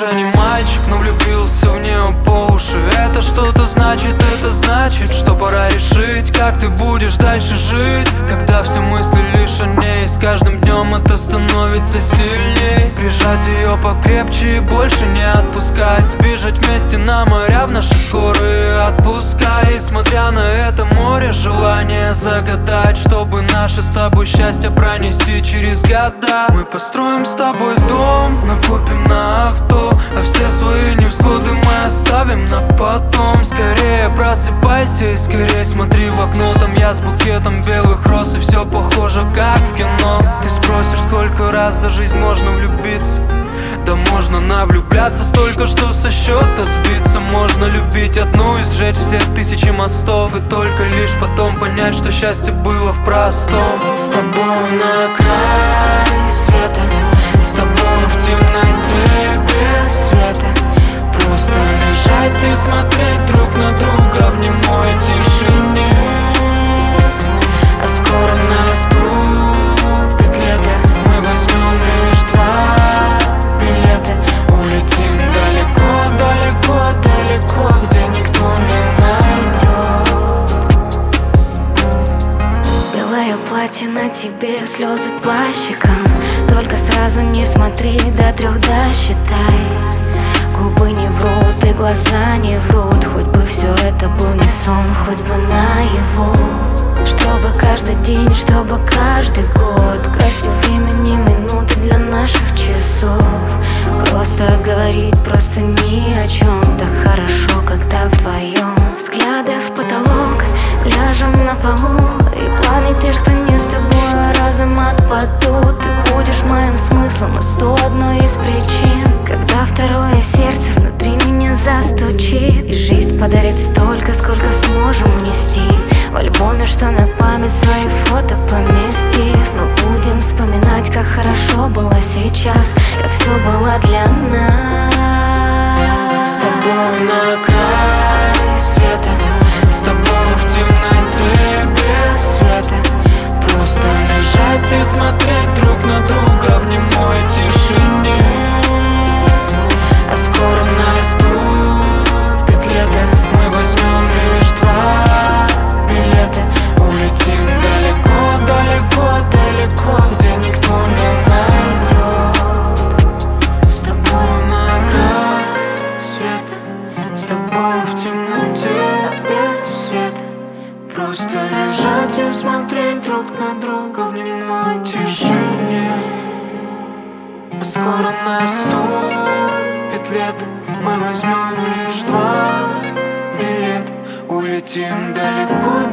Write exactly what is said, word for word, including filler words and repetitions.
уже не мальчик, но влюбился в нее по уши. Это что-то значит, это значит, что пора решить, как ты будешь дальше жить, когда все мысли лишь о ней. С каждым днем это становится сильней. Прижать ее покрепче и больше не отпускать. Сбежать вместе на моря в наши скорые отпуска. И смотря на это море, желание загадать, чтобы наше с тобой счастье пронести через года. Мы построим с тобой дом, накопим на авто, а все свои невзгоды мы оставим на потом. Скорее просыпайся и скорее смотри в окно. Там я с букетом белых роз, и все похоже как в кино. Ты спросишь, сколько раз за жизнь можно влюбиться? Да можно навлюбляться столько, что со счета сбиться. Можно любить одну и сжечь все тысячи мостов, и только лишь потом понять, что счастье было в простом. С тобой на край света, с тобой в темноте без света. Просто лежать и смотреть друг на друга в немой тишине. А скоро наступит лето, мы возьмем лишь два билета. Улетим далеко, далеко, далеко, где никто не найдет. Белое платье на тебе, слезы по щекам. Только сразу не смотри, до трех досчитай. Губы не врут и глаза не врут. Хоть бы все это был не сон, хоть бы наяву. Чтобы каждый день, чтобы каждый год красть у времени минуты для наших часов. Просто говорить, просто ни о чем. Так хорошо, когда вдвоем. Взгляды в потолок, ляжем на полу. И планы те, что не с тобой, разом отпадут. Ты будешь моим смыслом, и сто одной из причин, когда второе сердце внутри меня застучит. И жизнь подарит столько, сколько сможем унести. В альбоме, что на память свои фото поместив. Мы будем вспоминать, как хорошо было сейчас, как все было для нас. С тобой на край света, с тобой в темноте без света. Просто лежать и смотреть друг на друга в немой тишине. А скоро наступит лето, мы возьмем лишь два билета. Улетим далеко, далеко, далеко, где никто не найдет. С тобой на край света, с тобой в темноте без света. Просто лежать и смотреть друг на друга в немой тишине. А скоро наступит лето, мы возьмем лишь два билета. Улетим далеко,